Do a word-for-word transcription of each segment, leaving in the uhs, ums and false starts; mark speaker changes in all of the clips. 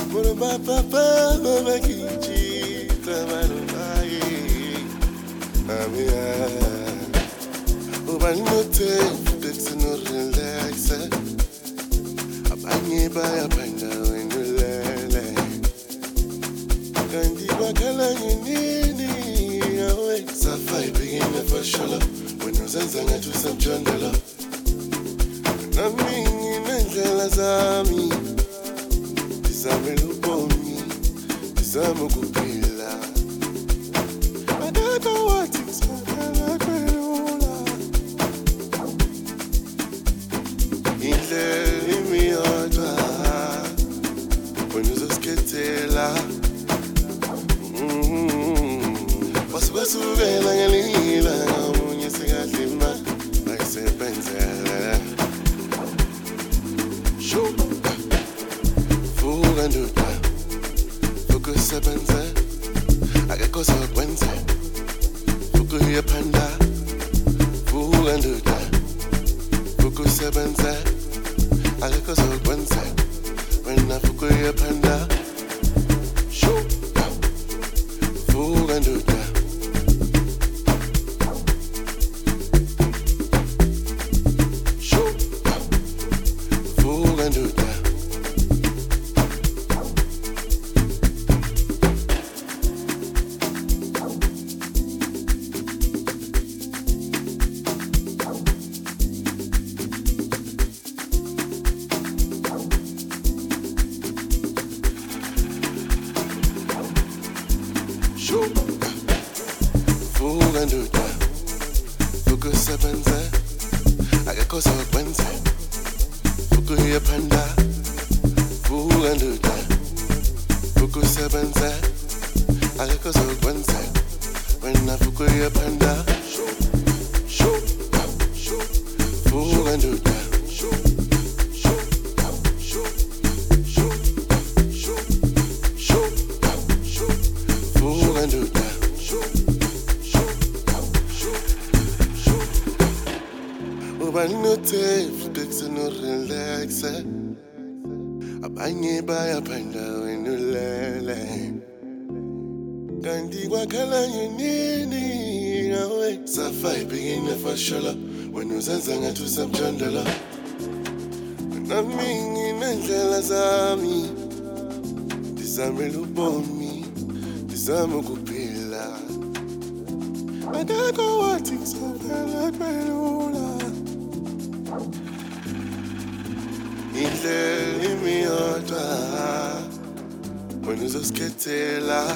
Speaker 1: Moro ba pa pa ba kichi tabalo mai. Amia. Oba no te flex no relax. Abanye ba ya panga when you lele. Kandi bakala nini awe. Safai begin the first shala. When you zenza ngatu sabjandala. Nami nendlela zami. Disame lubomi, disame kupila. Adaka wati kusakala kwelula. Indle imiotwa, wenuzo sketela. Basu basu vela ngalila, munye segatlima, aisepenzela. Shoo. Fuganduta, fuku sebenze, agako sokwenze, fuku yapanda. Fuganduta, fuku sebenze, agako sokwenze, wena fuku yapanda. Shoo, fuganduta. Shoo, fuganduta. Fuganduta, fuku sebenze, agako sokwenze, fuku yapanda. Fuganduta, fuku sebenze, agako sokwenze, wena fuku yapanda. Fuganduta. No te flex no relax. Abanye baya panda when you lele. Kandi wakala nini awe. Safai begin the first shala. When you zanzanga to sabjandala. Nami nendlela zami. Disame lubomi, disame kupila. Adako wati kusakala kwelula. Indle imiotwa, wenuzo sketela.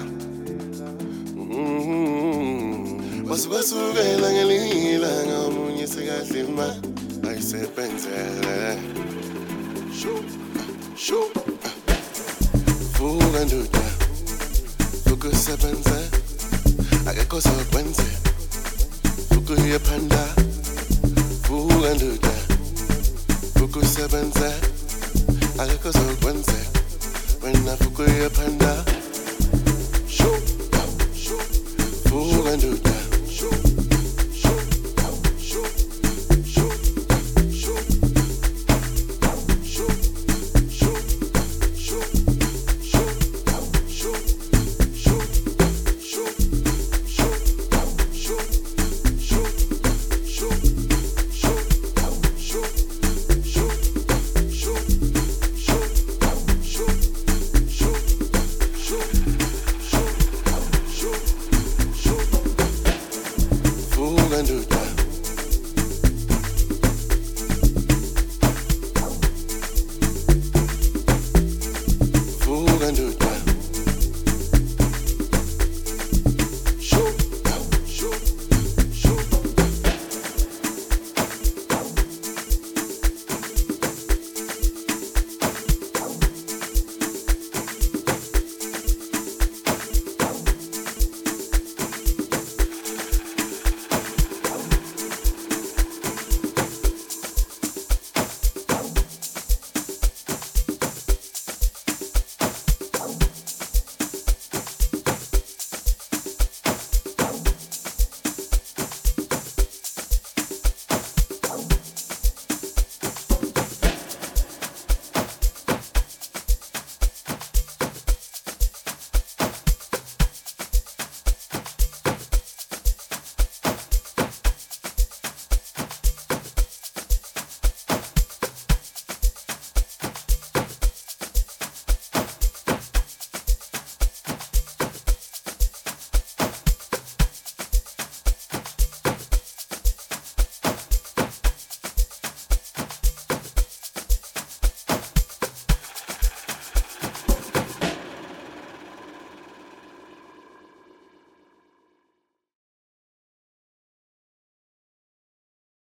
Speaker 1: Basu basu vela ngalila, ngamunye segatlima, aisepenzela. Shoo, shoo. Fuganduta, fuku sebenze, agako sokwenze, fuku yapanda. Fuganduta, fuku sebenze, agako sokwenze, wena fuku yapanda. Shoo, shoo. Fuganduta.